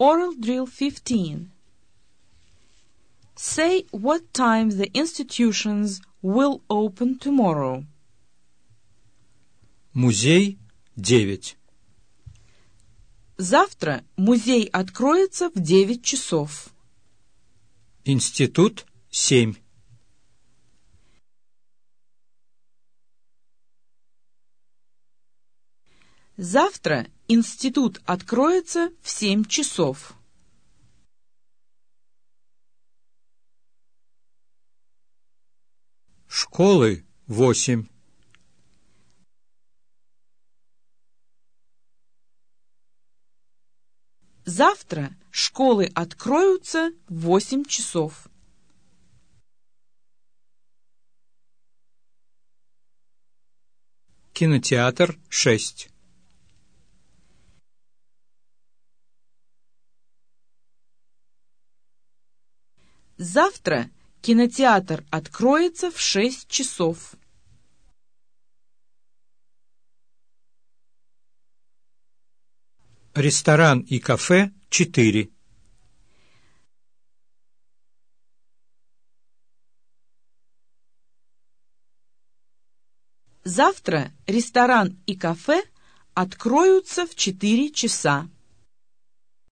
Oral Drill 15. Say what time the institutions will open tomorrow. Музей 9. Завтра музей откроется в 9 часов. Институт 7. Завтра институт откроется в 7 часов. Школы 8. Завтра школы откроются в 8 часов. Кинотеатр 6. Завтра кинотеатр откроется в 6 часов. Ресторан и кафе 4. Завтра ресторан и кафе откроются в 4 часа.